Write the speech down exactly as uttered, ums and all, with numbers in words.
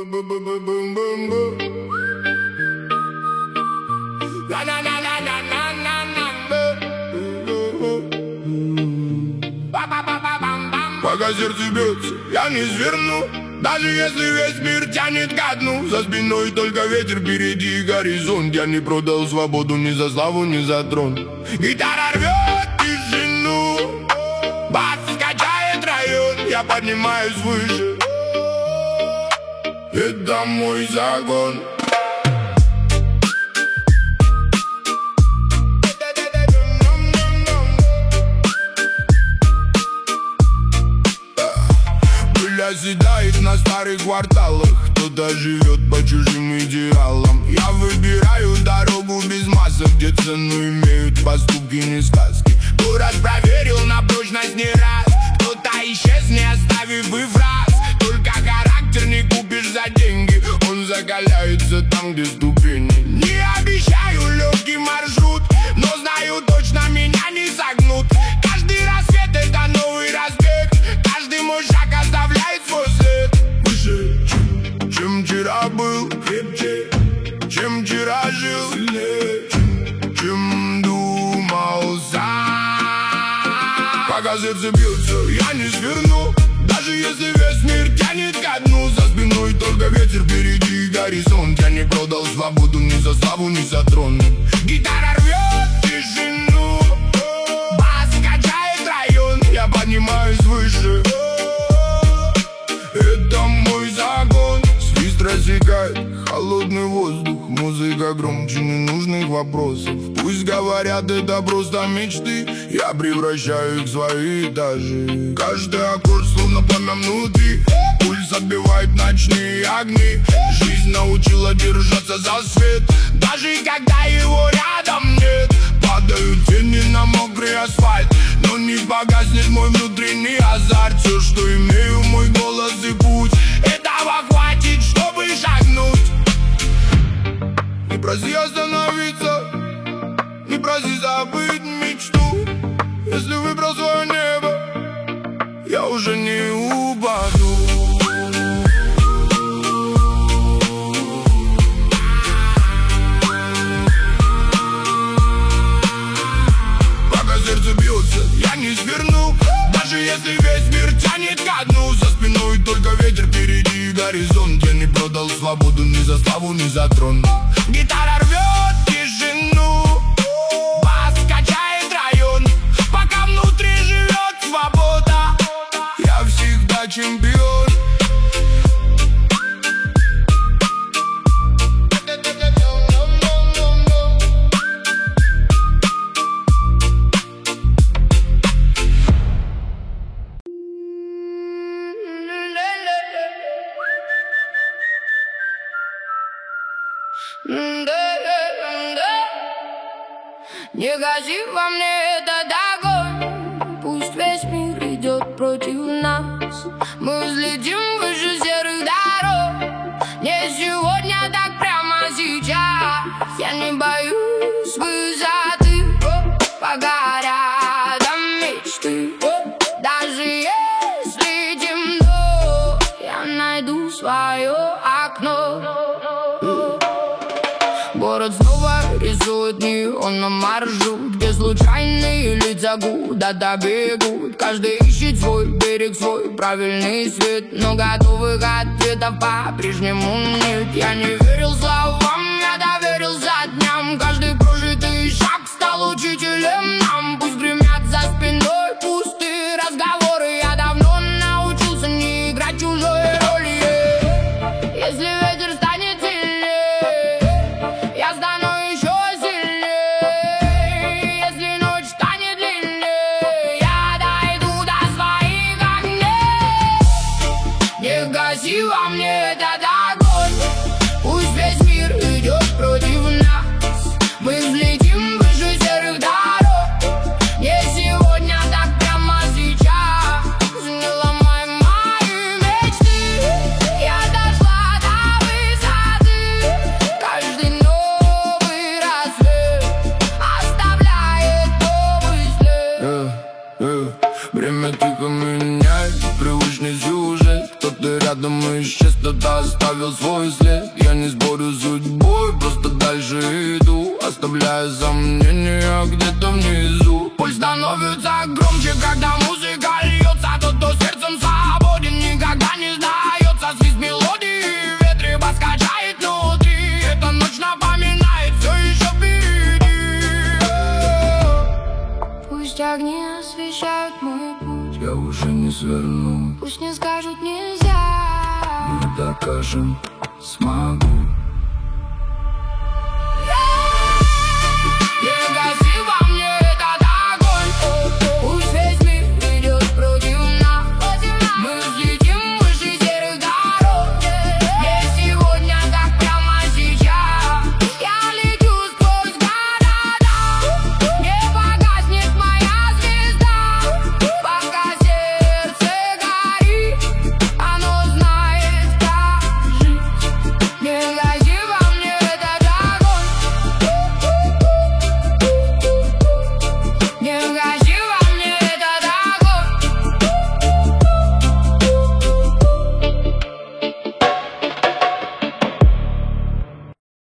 Пока сердце бьется, я не сверну, даже если весь мир тянет ко дну. За спиной только ветер, впереди горизонт. Я не продал свободу ни за славу, ни за трон. Гитара рвет тишину, бас качает район. Я поднимаюсь выше, это мой закон. Оседает на старых кварталах, кто-то живет по чужим идеалам. Я выбираю дорогу без масок, где цену имеют поступки, не сказки. Город проверил на прочность не раз, кто-то исчез, не оставив и фраз. Только характер не купишь за деньги, он закаляется там, где ступени. Не обещаю легкий маршрут, но знаю точно, меня не согнут. Каждый рассвет это новый разбег, каждый мой шаг оставляет свой след. Выше, чем, чем вчера был, крепче, чем вчера жил, сильнее, чем, чем думал сам. Пока сердце бьется, я не сверну, даже если весь мир тянет ко дну. За спиной только ветер, впереди горизонт. Я не продал свободу ни за славу, ни за трон. Гитара рвет тишину, бас качает район. Я поднимаюсь выше, это мой закон. Свист рассекает холодный воздух, музыка громче ненужных вопросов. Пусть говорят, это просто мечты, я превращаю их в свои этажи. Каждый аккорд словно пламя внутри, пульс отбивает ночные огни. Жизнь научила держаться за свет, даже когда его рядом нет. Падают тени на мокрый асфальт, но не погаснет мой внутренний азарт. Все, что имею, мой голос и путь, этого хватит, чтобы шагнуть. Не проси остановиться, не проси забыть мечту. Если выбрал свое небо, я уже не упаду. Пока сердце бьется, я не сверну, даже если весь мир тянет ко дну. За спиной только ветер, впереди горизонт. Я не продал свободу ни за славу, ни за трон. Гитара рвет тишину, бас качает район. Пока внутри живет свобода, я всегда чемпион. Не гаси во мне этот огонь, пусть весь мир идет против нас. Мы взлетим выше серых дорог, не сегодня, так прямо сейчас. Я не боюсь высоты, пока рядом мечты. Даже если темно, я найду свое окно. Город снова рисует неоном маршрут, где случайные лица куда-то бегут. Каждый ищет свой берег, свой правильный свет, но готовых ответов по-прежнему нет. Я не верил словам, я доверился дням. Каждый прожитый шаг стал учителем нам. Пусть гремят за спиной пустые разговоры, я давно научился не играть чужой роли. Если ветер станет сильнее, я стану еще сильнее. Если ночь станет длиннее, я дойду до своих огней. Не гаси во мне этот огонь, пусть весь мир идет против нас. Мы взлетим выше серых дорог, не сегодня, так прямо сейчас. Не ломай мои мечты, я дошла до высоты. Каждый новый рассвет оставляет новый след. Yeah, yeah. Время тихо меняет привычный сюжет. Кто-то рядом исчез, кто-то кто-то оставил свой след. Я не спорю с судьбой, просто дальше иду, оставляя сомнения где-то внизу. Пульс становится громче, когда музыка льется. Тот, кто сердцем свободен, никогда не сдается. Свист мелодии в ветре вас качает внутри. Эта ночь напоминает, все еще впереди. Пусть огни освещают мой путь, Я уже не сверну, пусть не скажут нельзя. мы докажем, смогу.